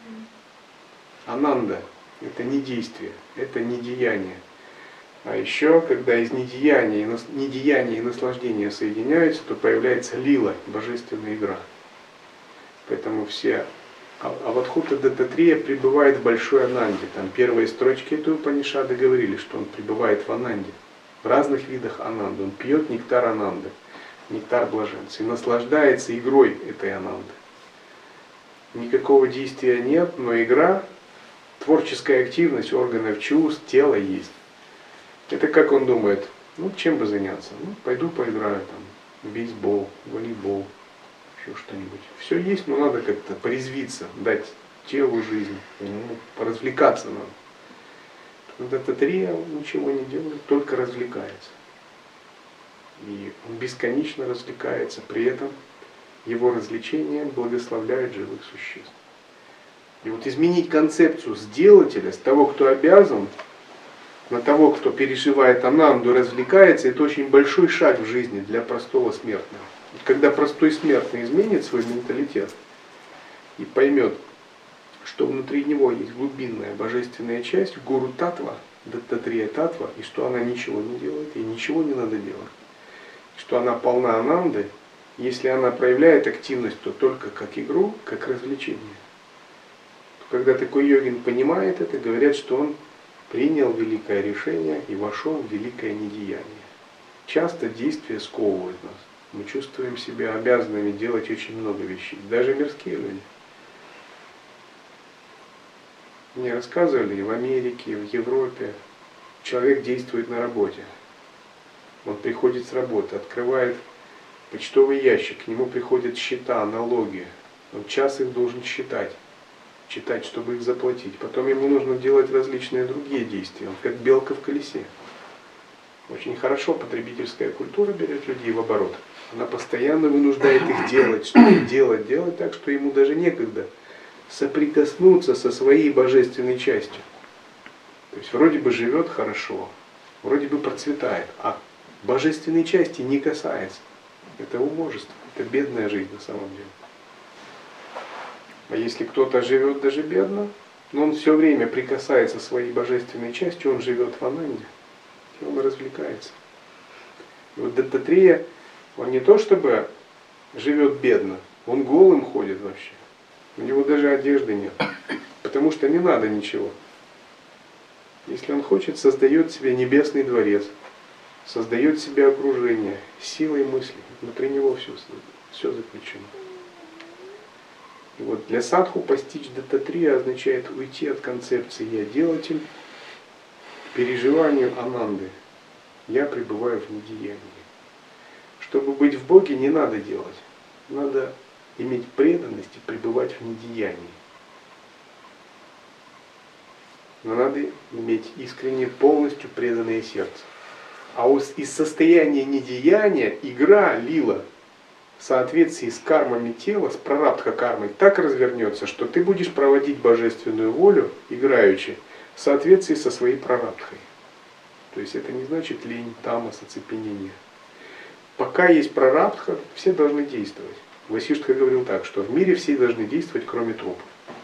Ананда – это не действие, это не деяние. А еще, когда из недеяния и наслаждения соединяются, то появляется лила, божественная игра. Поэтому все Авадхута Даттатрия пребывает в большой ананде. Там первые строчки этой Упанишады говорили, что он пребывает в ананде. В разных видах ананды. Он пьет нектар ананды, нектар блаженца. И наслаждается игрой этой ананды. Никакого действия нет, но игра, творческая активность органов чувств, тела есть. Это как он думает, ну чем бы заняться? Ну, пойду поиграю там, в бейсбол, волейбол. Что-нибудь. Все есть, но надо как-то порезвиться, дать телу жизнь, поразвлекаться надо. Даттатрия ничего не делает, только развлекается. И он бесконечно развлекается, при этом его развлечения благословляют живых существ. И вот изменить концепцию сделателя с того, кто обязан, на того, кто переживает ананду, развлекается, это очень большой шаг в жизни для простого смертного. Когда простой смертный изменит свой менталитет и поймет, что внутри него есть глубинная божественная часть, гуру татва, даттатрия татва, и что она ничего не делает, и ничего не надо делать. Что она полна ананды, если она проявляет активность, то только как игру, как развлечение. Когда такой йогин понимает это, говорят, что он принял великое решение и вошел в великое недеяние. Часто действия сковывают нас. Мы чувствуем себя обязанными делать очень много вещей, даже мирские люди. Мне рассказывали, в Америке, в Европе человек действует на работе. Он приходит с работы, открывает почтовый ящик, к нему приходят счета, налоги. Он час их должен считать, чтобы их заплатить. Потом ему нужно делать различные другие действия. Он как белка в колесе. Очень хорошо потребительская культура берет людей в оборот. Она постоянно вынуждает их делать, что-то делать так, что ему даже некогда соприкоснуться со своей божественной частью. То есть вроде бы живет хорошо, вроде бы процветает, а божественной части не касается. Это убожество, это бедная жизнь на самом деле. А если кто-то живет даже бедно, но он все время прикасается своей божественной частью, он живет в ананде, и он развлекается. И вот Даттатрия, он не то чтобы живет бедно, он голым ходит вообще. У него даже одежды нет, потому что не надо ничего. Если он хочет, создает себе небесный дворец, создает себе окружение, силой мысли. Внутри него все заключено. И вот для садху постичь Даттатрия означает уйти от концепции «я делатель» к переживанию ананды. Я пребываю в недеянии. Чтобы быть в Боге, не надо делать. Надо иметь преданность и пребывать в недеянии. Но надо иметь искренне, полностью преданное сердце. А из состояния недеяния игра, лила, в соответствии с кармами тела, с прарабдха кармой, так развернется, что ты будешь проводить божественную волю, играючи, в соответствии со своей прарабдхой. То есть это не значит лень, тамас, оцепенение. Пока есть прарабдха, все должны действовать. Васиштха говорил так, что в мире все должны действовать, кроме трупов.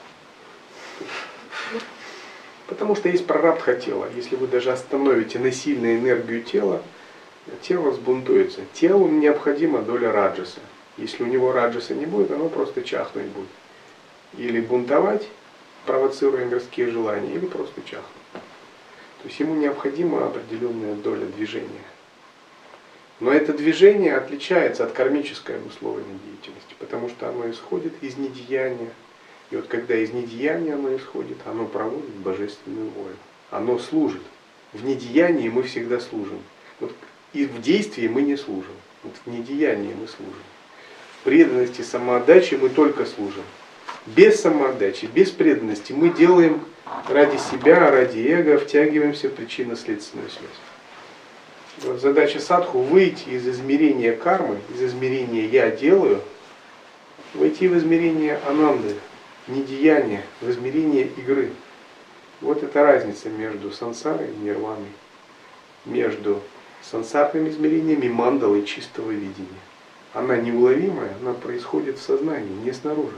Потому что есть прарабдха тела. Если вы даже остановите насильно энергию тела, тело взбунтуется. Телу необходима доля раджаса. Если у него раджаса не будет, оно просто чахнуть будет. Или бунтовать, провоцируя мирские желания, или просто чахнуть. То есть ему необходима определенная доля движения. Но это движение отличается от кармической обусловленной деятельности, потому что оно исходит из недеяния. И вот когда из недеяния оно исходит, оно проводит божественную волю. Оно служит. В недеянии мы всегда служим. Вот и в действии мы не служим. Вот в недеянии мы служим. В преданности, самоотдаче мы только служим. Без самоотдачи, без преданности мы делаем ради себя, ради эго, втягиваемся в причинно-следственную связь. Вот задача садху выйти из измерения кармы, из измерения «я делаю», войти в измерение ананды, недеяния, в измерение игры. Вот это разница между сансарой и нирваной, между сансарными измерениями мандалы и чистого видения. Она неуловимая, она происходит в сознании, не снаружи.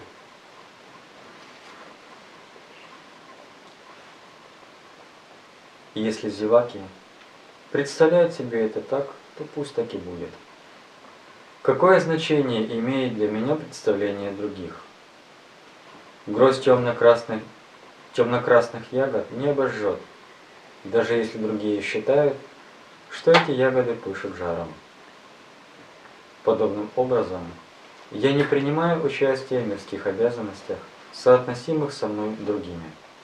Если зеваки представляют себе это так, то пусть так и будет. Какое значение имеет для меня представление других? Гроздь темно-красных ягод не обожжет, даже если другие считают, что эти ягоды пышут жаром. Подобным образом, я не принимаю участия в мирских обязанностях, соотносимых со мной другими.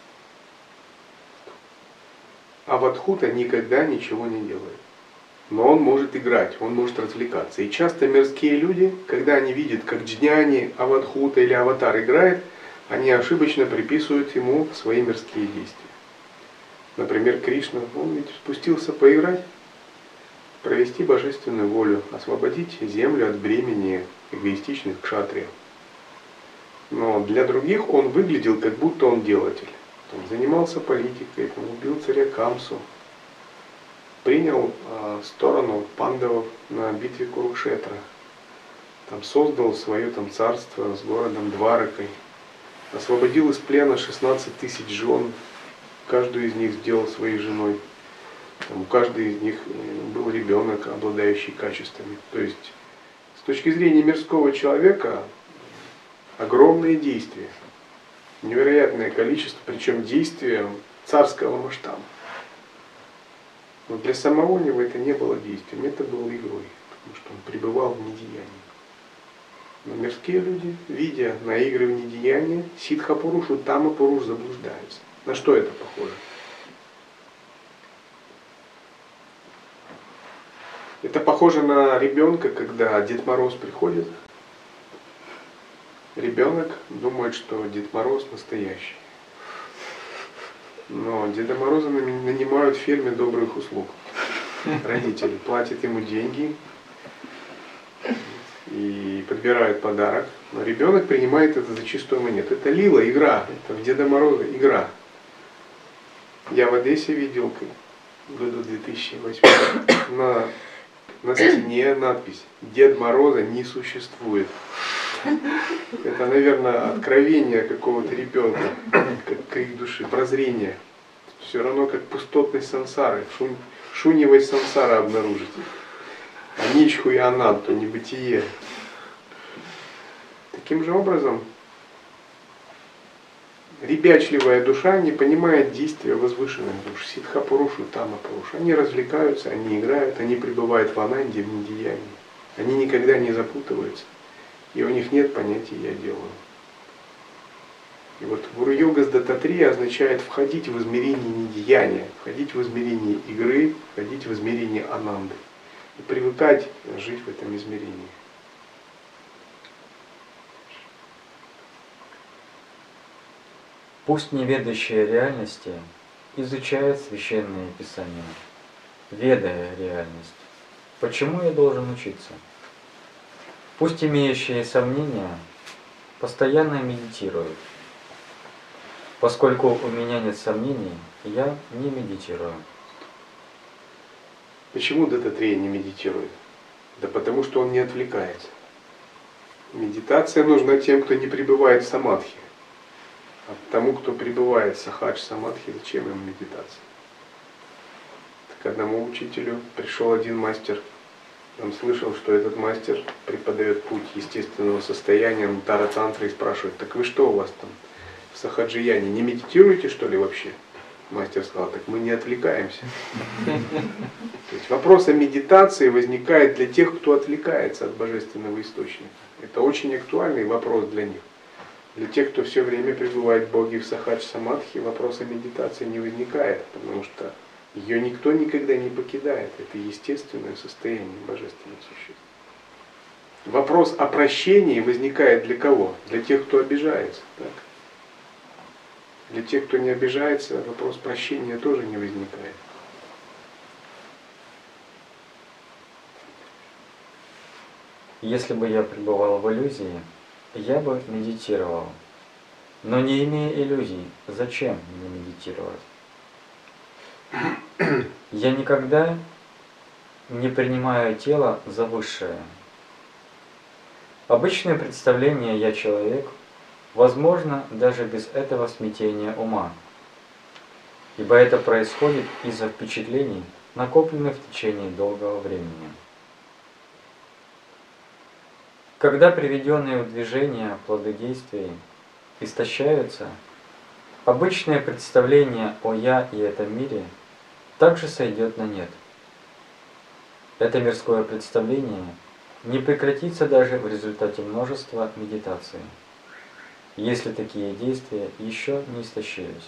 Аватхута никогда ничего не делает. Но он может играть, он может развлекаться. И часто мирские люди, когда они видят, как джняни, аватхута или аватар играет, они ошибочно приписывают ему свои мирские действия. Например, Кришна, он ведь спустился поиграть, провести божественную волю, освободить землю от бремени эгоистичных кшатриев. Но для других он выглядел, как будто он делатель. Он занимался политикой, он убил царя Камсу, принял сторону пандавов на битве Курукшетра, там создал свое там царство с городом Дваракой, освободил из плена 16 тысяч жен, каждую из них сделал своей женой. Там у каждой из них был ребенок, обладающий качествами. То есть, с точки зрения мирского человека, огромные действия, невероятное количество, причем действия царского масштаба. Но для самого него это не было действием, это было игрой, потому что он пребывал в недеянии. Но мирские люди, видя на игры в недеянии, ситха-пурушу, тама-пуруш заблуждаются. На что это похоже? Это похоже на ребенка, когда Дед Мороз приходит. Ребенок думает, что Дед Мороз настоящий. Но Деда Мороза нанимают в фирме добрых услуг. Родители платят ему деньги и подбирают подарок. Но ребенок принимает это за чистую монету. Это лила, игра. Это в Деда Мороза игра. Я в Одессе видел в году 2008 на стене надпись «Дед Мороза не существует». Это, наверное, откровение какого-то ребенка, как крик души, прозрение. Все равно как пустотность сансары, шуньевость сансара обнаружить. Аничху и ананту, небытие. Таким же образом, ребячливая душа не понимает действия возвышенных душ. Ситха-пурушу, тама-пурушу. Они развлекаются, они играют, они пребывают в ананде, в недеянии. Они никогда не запутываются. И у них нет понятия «я делаю». И вот гуру-йога с дататрия означает входить в измерение недеяния, входить в измерение игры, входить в измерение ананды. И привыкать жить в этом измерении. Пусть неведающие реальности изучают священные писания, ведая реальность. Почему я должен учиться? Пусть имеющие сомнения постоянно медитируют. Поскольку у меня нет сомнений, я не медитирую. Почему дататрия не медитирует? Да потому что он не отвлекается. Медитация нужна тем, кто не пребывает в самадхи. А тому, кто пребывает в сахадж-самадхи, зачем ему медитация? К одному учителю пришел один мастер. Он слышал, что этот мастер преподает путь естественного состояния, Тара-тантра, и спрашивает: так вы что у вас там в сахаджияне, не медитируете что ли вообще? Мастер сказал, так мы не отвлекаемся. То есть вопрос о медитации возникает для тех, кто отвлекается от божественного источника. Это очень актуальный вопрос для них. Для тех, кто все время пребывает в Боге в сахадж-самадхи, вопрос о медитации не возникает, потому что ее никто никогда не покидает. Это естественное состояние божественных существ. Вопрос о прощении возникает для кого? Для тех, кто обижается. Так? Для тех, кто не обижается, вопрос прощения тоже не возникает. Если бы я пребывал в иллюзии, я бы медитировал. Но не имея иллюзий, зачем мне медитировать? Я никогда не принимаю тело за высшее. Обычное представление «я человек» возможно даже без этого смятения ума, ибо это происходит из-за впечатлений, накопленных в течение долгого времени. Когда приведенные в движение плоды действий истощаются, обычное представление о «я» и этом мире также сойдет на нет. Это мирское представление не прекратится даже в результате множества медитаций, если такие действия еще не истощились.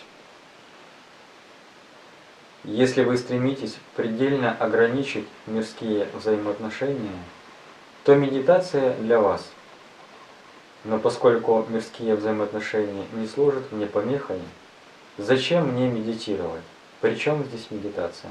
Если вы стремитесь предельно ограничить мирские взаимоотношения, то медитация для вас. Но поскольку мирские взаимоотношения не служат мне помехой, зачем мне медитировать? Причем здесь медитация?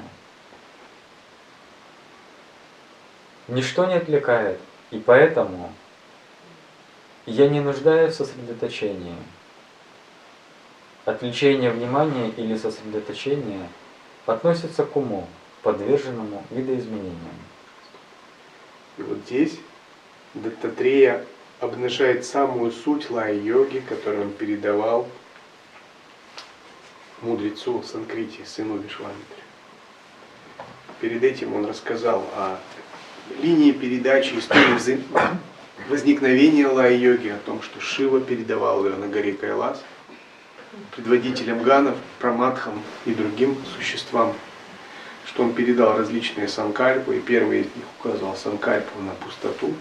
Ничто не отвлекает, и поэтому я не нуждаюсь в сосредоточении. Отвлечение внимания или сосредоточение относится к уму, подверженному видоизменениям. И вот здесь Даттатрея обнажает самую суть лая-йоги, которую он передавал мудрецу Санкрити, сыну Вишвамитри. Перед этим он рассказал о линии передачи истории возникновения лая-йоги, о том, что Шива передавал ее на горе Кайлас предводителям ганов, праматхам и другим существам, что он передал различные санкальпы, и первый из них указал санкальпу на пустоту.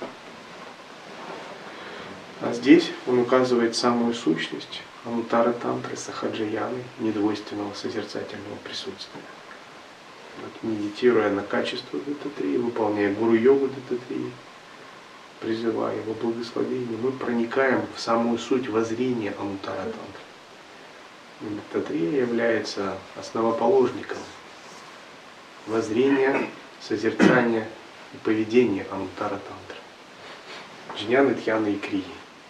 А здесь он указывает самую сущность анутара тантры сахаджаяны, недвойственного созерцательного присутствия. Вот, медитируя на качество Даттатреи, выполняя гуру-йогу Даттатреи, призывая его благословение, мы проникаем в самую суть воззрения анутара тантры. Даттатрея является основоположником воззрения, созерцания и поведения анутара тантры. Джняны, Дхьяны и Крии.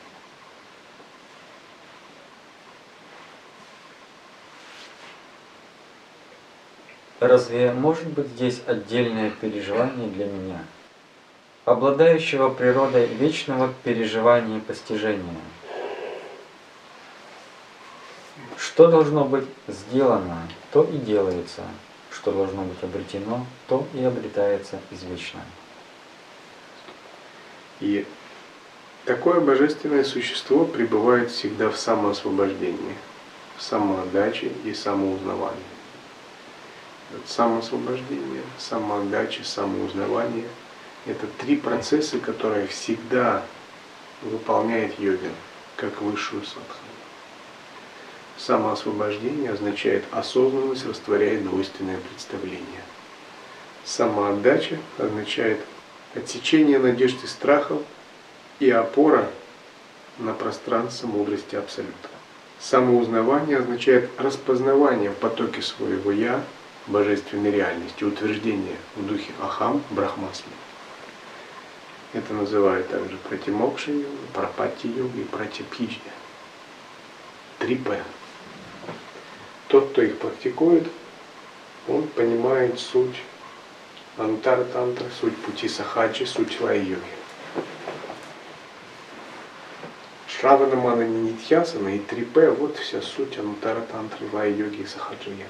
Разве может быть здесь отдельное переживание для меня, обладающего природой вечного переживания и постижения? Что должно быть сделано, то и делается, что должно быть обретено, то и обретается извечно. И такое божественное существо пребывает всегда в самоосвобождении, в самоотдаче и самоузнавании. Самоосвобождение, самоотдача, самоузнавание – это три процесса, которые всегда выполняет йогин, как высшую садхану. Самоосвобождение означает осознанность, растворяет двойственное представление. Самоотдача означает отсечение надежд и страхов и опора на пространство мудрости Абсолюта. Самоузнавание означает распознавание в потоке своего «я», божественной реальности, утверждение в духе Ахам, Брахмасми. Это называют также пратимокша-йога, прапати-йога и пратипхиджня. 3П. Тот, кто их практикует, он понимает суть анутара тантры, суть пути сахаджи, суть лая-йоги. Шравана, Манани, Нитьясана и 3П – вот вся суть анутара тантры, лая-йоги и сахаджа-йоги.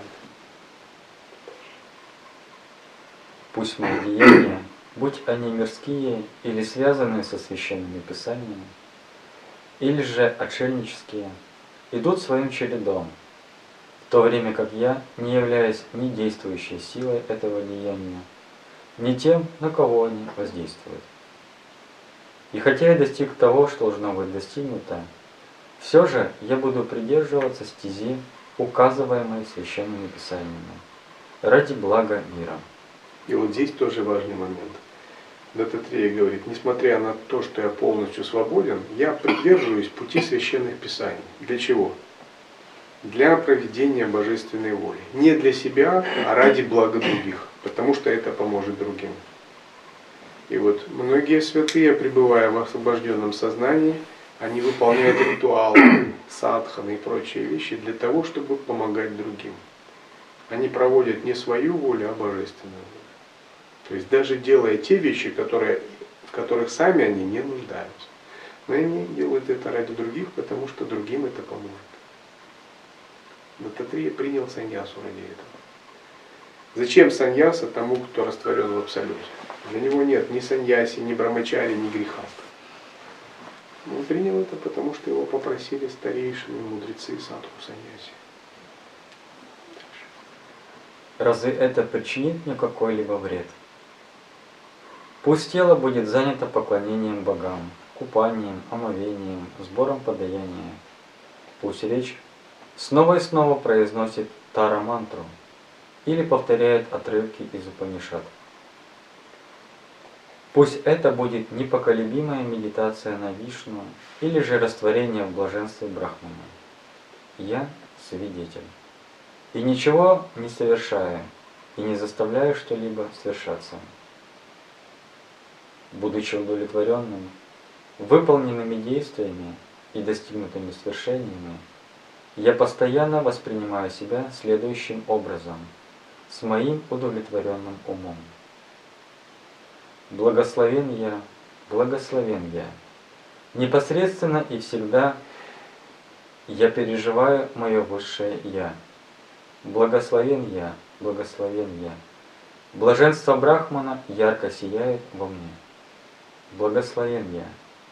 Пусть мои деяния, будь они мирские или связанные со священными писаниями, или же отшельнические, идут своим чередом, в то время как я не являюсь ни действующей силой этого деяния, ни тем, на кого они воздействуют. И хотя я достиг того, что должно быть достигнуто, все же я буду придерживаться стези, указываемой священными писаниями, ради блага мира. И вот здесь тоже важный момент. Даттатрея говорит, несмотря на то, что я полностью свободен, я придерживаюсь пути священных писаний. Для чего? Для проведения божественной воли. Не для себя, а ради блага других, потому что это поможет другим. И вот многие святые, пребывая в освобожденном сознании, они выполняют ритуалы, садханы и прочие вещи для того, чтобы помогать другим. Они проводят не свою волю, а божественную волю. То есть даже делая те вещи, в которых сами они не нуждаются. Но они делают это ради других, потому что другим это поможет. Даттатрея принял саньясу ради этого. Зачем саньяса тому, кто растворен в абсолюте? Для него нет ни саньяси, ни брамачари, ни греха. Он принял это, потому что его попросили старейшины, мудрецы садху саньяси. Разве это причинит мне какой-либо вред? Пусть тело будет занято поклонением богам, купанием, омовением, сбором подаяния. Пусть речь снова и снова произносит тара-мантру или повторяет отрывки из Упанишад. Пусть это будет непоколебимая медитация на Вишну или же растворение в блаженстве Брахмана. Я свидетель. И ничего не совершаю, и не заставляю что-либо свершаться. Будучи удовлетворенным, выполненными действиями и достигнутыми свершениями, я постоянно воспринимаю себя следующим образом, с моим удовлетворенным умом. Благословен я, непосредственно и всегда я переживаю мое высшее Я. Благословен я, блаженство Брахмана ярко сияет во мне. Благословен я.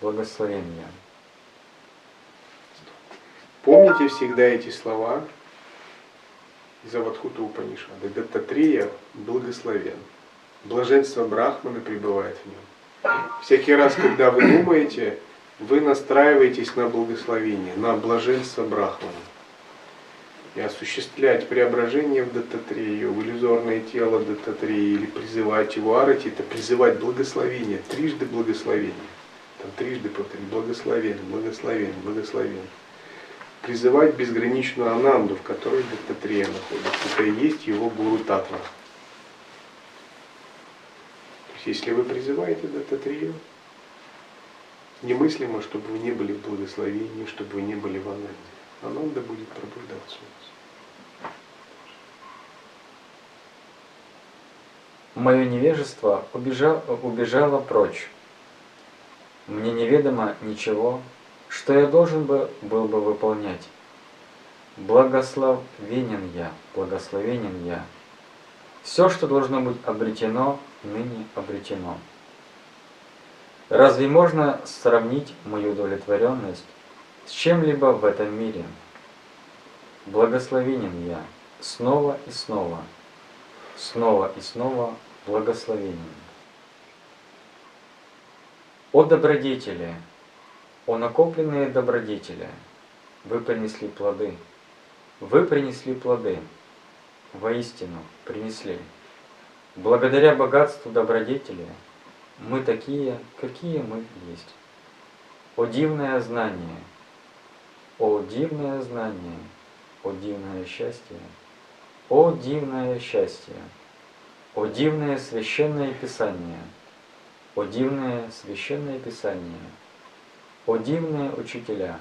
Помните всегда эти слова из Авадхута Упанишада. Даттатрея благословен. Блаженство Брахмана пребывает в нем. Всякий раз, когда вы думаете, вы настраиваетесь на благословение, на блаженство Брахмана. И осуществлять преображение в Даттатрею, в иллюзорное тело Даттатреи, или призывать его арати, это призывать благословение, трижды благословение. Там трижды повторить, благословен. Призывать безграничную ананду, в которой Даттатрея находится. Это и есть его гуру татва. То есть, если вы призываете Даттатрею, немыслимо, чтобы вы не были в благословении, чтобы вы не были в ананде. Ананда будет пробуждаться у вас. Мое невежество убежало прочь. Мне неведомо ничего, что я должен был бы выполнять. Благословенен я. Все, что должно быть обретено, ныне обретено. Разве можно сравнить мою удовлетворенность с чем-либо в этом мире? Благословенен я снова и снова благословенен. О добродетели, о накопленные добродетели, вы принесли плоды, воистину принесли. Благодаря богатству добродетели мы такие, какие мы есть. О дивное знание, о дивное счастье, о дивное священное Писание, о дивные учителя,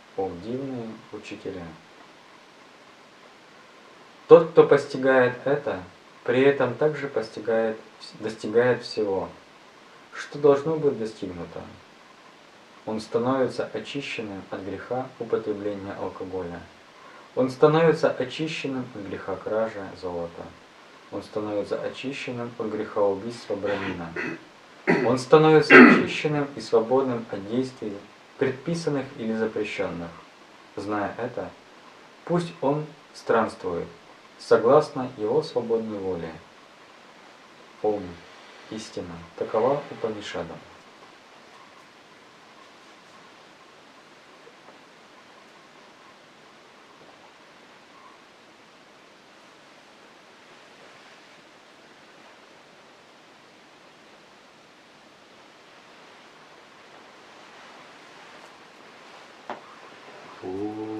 Тот, кто постигает это, при этом также достигает всего, что должно быть достигнуто. Он становится очищенным от греха употребления алкоголя. Он становится очищенным от греха кражи золота. Он становится очищенным от греха убийства брамина. Он становится очищенным и свободным от действий, предписанных или запрещенных. Зная это, пусть он странствует согласно его свободной воле. Ом. Истина. Такова Упанишада. О.